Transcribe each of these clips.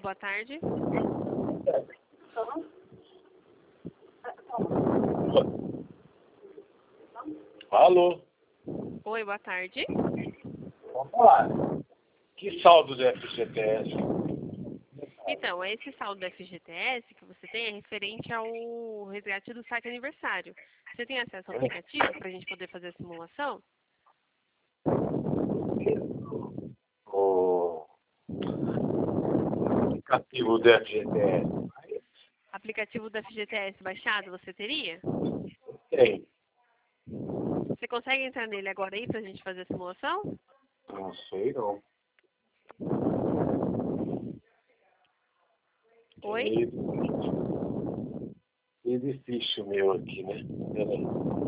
boa tarde. Alô? Oi, boa tarde. Vamos falar. Que saldo do FGTS? Então, esse saldo do FGTS que você tem é referente ao resgate do saque aniversário. Você tem acesso ao aplicativo para a gente poder fazer a simulação? O aplicativo do FGTS? Aplicativo do FGTS baixado, você teria? Tem. Você consegue entrar nele agora aí para a gente fazer a simulação? Não sei, não. Oi? É difícil meu aqui, né? Peraí.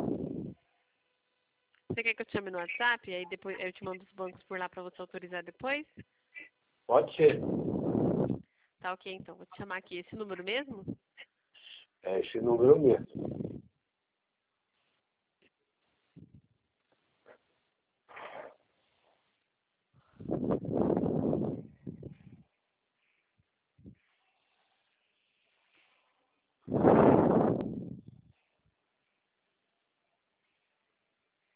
Você quer que eu te chame no WhatsApp? Aí depois eu te mando os bancos por lá para você autorizar depois? Pode ser. Tá ok, então. Vou te chamar aqui. Esse número mesmo? É esse número mesmo.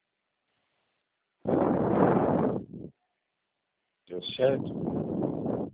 Deu certo?